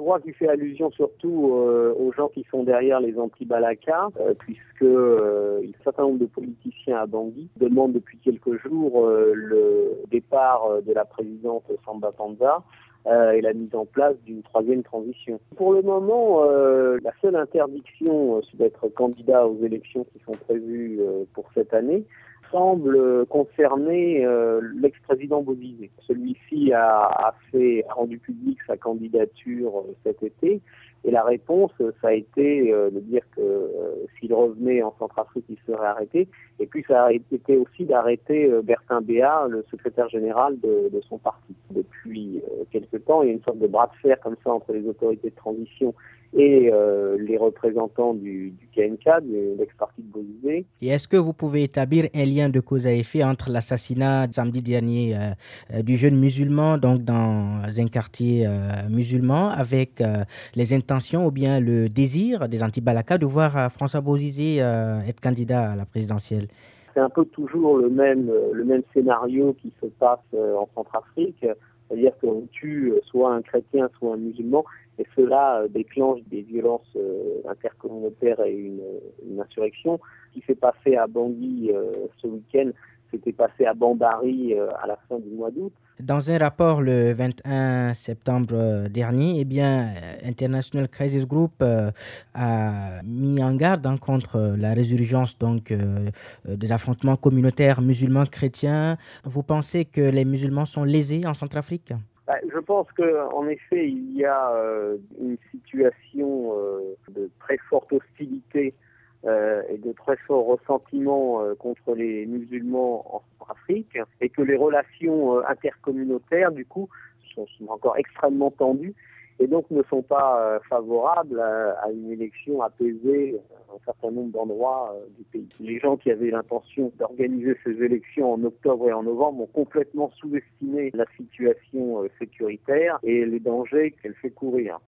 crois qu'il fait allusion surtout aux gens qui sont derrière les anti-Balaka, puisque un certain nombre de politiciens à Bangui demandent depuis quelques jours le départ de la présidente Samba Panza et la mise en place d'une troisième transition. Pour le moment, la seule interdiction, c'est d'être candidat aux élections qui sont prévues pour cette année, semble concerner l'ex-président Bozizé. Celui-ci a rendu public sa candidature cet été, et la réponse, ça a été de dire que s'il revenait en Centrafrique, il serait arrêté. Et puis ça a été aussi d'arrêter Bertin Béat, le secrétaire général de son parti. Depuis quelque temps, il y a une sorte de bras de fer comme ça entre les autorités de transition et les représentants du KMK, de l'ex-parti de Bozizé. Et est-ce que vous pouvez établir un lien de cause à effet entre l'assassinat samedi dernier du jeune musulman, donc dans un quartier musulman, avec les intentions ou bien le désir des anti-Balaka de voir François Bozizé être candidat à la présidentielle? C'est un peu toujours le même scénario qui se passe en Centrafrique, c'est-à-dire qu'on tue soit un chrétien, soit un musulman, et cela déclenche des violences intercommunautaires et une insurrection. Ce qui s'est passé à Bangui ce week-end, c'était passé à Bambari à la fin du mois d'août. Dans un rapport le 21 septembre dernier, International Crisis Group a mis en garde contre la résurgence des affrontements communautaires musulmans-chrétiens. Vous pensez que les musulmans sont lésés en Centrafrique? Je pense qu'en effet, il y a une situation de très forte hostilité et de très fort ressentiment contre les musulmans en Centrafrique, et que les relations intercommunautaires, du coup, sont encore extrêmement tendues et donc ne sont pas favorables à une élection apaisée dans un certain nombre d'endroits du pays. Les gens qui avaient l'intention d'organiser ces élections en octobre et en novembre ont complètement sous-estimé la situation sécuritaire et les dangers qu'elle fait courir.